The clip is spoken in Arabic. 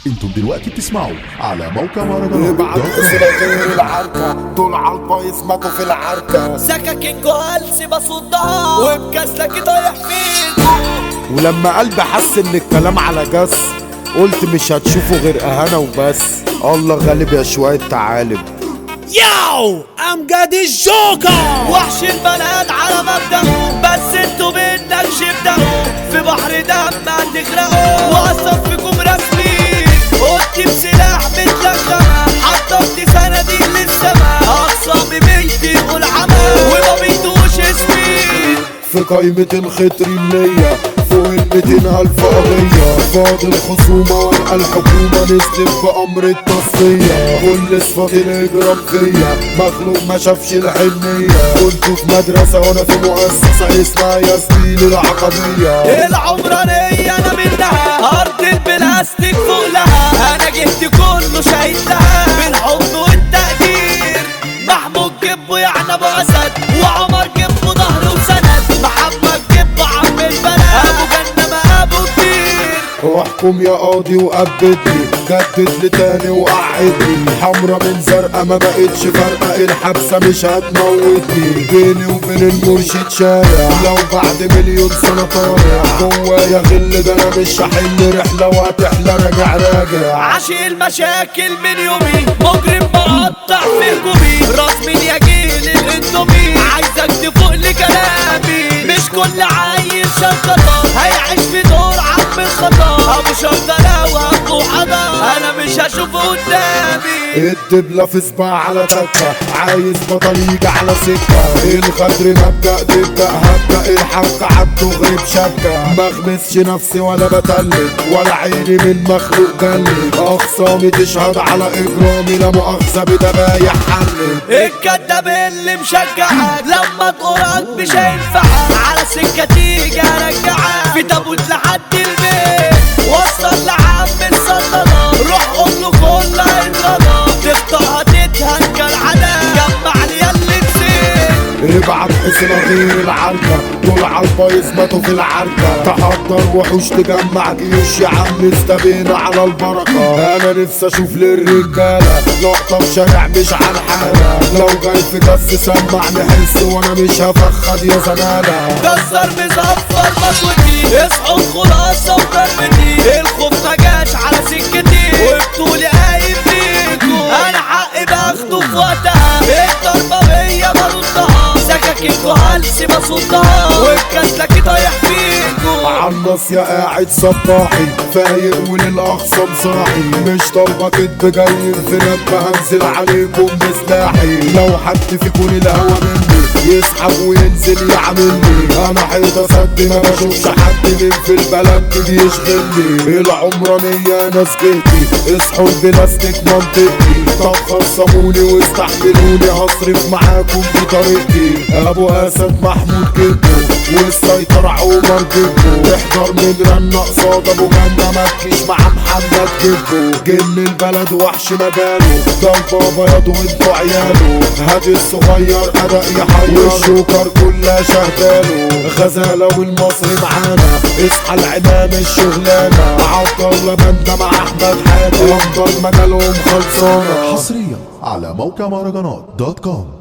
انتم دلوقتي بتسمعوا على موقع مهرجانات بعد غير العركة دول عالبايظ ماتوا في العركة. سكاكينكو هلسي بصدها وبكسلك طايح فيكو. ولما قلبي حس ان الكلام على جس قلت مش هتشوفوا غير اهانة وبس. الله غالب يا شوية تعالب. ياو امجد الجوكر وحش البلد على مبدأه، بس انتوا بدك شبدأوا في بحر دم هتغرقوا واصفكم رسمي. قلت بسلاح متلخمة حطمت صناديق للسما، اقصى بميتي والعمى وما بيدوش اسمي. في قايمة الخطر النية فوق 200,000 قضية، فاضل خصومة والقى الحكومة نزلت بأمر التصفية. كل صفات الإجرام فيا مخلوق ما شافش الحنية. كنت في مدرسة وأنا في مؤسسة اسمها ياسمين العقبية. العمرانية أنا منها أرض البلاستيك فوق لها، أنا جهدي كله شايل لها بالحب والتقدير. محمود جبه يعني أبو أسد، وعمر جبه ظهر وسند، محمد جبه عم البلد، أبو جنة ما أبو كبير. واحكم يا قاضي وقبضني، جدد لي تاني وقعدني. حمرا من زرقا ما بقتش فارقة، الحبسة مش هتموتني. بيني وبين المرشد شارع، لو بعد مليون سنة طالع جوايا غل ده انا مش هحل رحلة وهتحلى راجع. عاشق المشاكل من يومي، مجرم بقطع في هجومي، راس مين يا جيل الاندومي، عايزك تفوق لكلامي. مش كل عيل شنطة هيعيش في دور عم الخطا، ابو شنطة وابو حضر انا مش هشوفه قدامي. الدبلة في صباع على تكة، عايز بطل يجي على سكة. الغدر مبدأ تبدأ هبدأ الحق عبده غريب شكة. مغمسش نفسي ولا بتلج ولا عيني من مخلوق جلد. أخصامي تشهد على إجرامي لا مؤاخذة بدبايح حلت. الكداب اللي مشجعك لما تقرك مش هينفعك، على سكة تيجي ارجعك في تابوت لحد البيت. وصل لعم السلطنة روح قول له كل انضنا، تخطئها تتهان كالعادة جمع لي اللي نسيت. ابعت حسنا غير العركة دول عالبايظ ماتوا في العركة. تحضر وحوش تجمع جيوش يا عم استبينا على البركة. انا نفسي اشوف للرجالة لقطة في شارع مش على الحالة. لو جاي في جس سمعني حس وانا مش هفخد يا زمالة. كسر مزفر مطوتي اصحوا الخلاصة وكرمتي، الخوف ما جاش على سكتي وبطولي قايم فيكو. انا حقي باخده في وقتها، الضربة بيا بردها، سكاكينكو هلسي بصدها وبكسلك طايح فيكو. عالنص يا قاعد صباحي فايق وللأقصى صاحي، مش طالبة كدب جاي في نبة هنزل عليكم بسلاحي. لو حد فيكم الهوا مني يسحب وينزل يعملني، انا حيطة سد ما بشوفش حد من في البلد بيشغلني. العمرانية ناس جهتي اصحوا البلاستيك منطقتي. طب خصموني واستحملوني هصرف معاكم بطريقتي. ابو اسد محمود جبه والسيطرة عمر جبه، احضر من رنة قصاد ابو جنة متكيش مع محمد جبه. جن البلد وحش مجاله ده البابا ياض وانتو عياله. هادي الصغير اداء يحير والشوكر كلها شهداله. غزالة والمصري معانا اصحى العنان الشغلانة. عبد الله بندة مع احمد حاتم افضل مجالهم خلصانة. حصريا على موقع مهرجانات دوت كوم.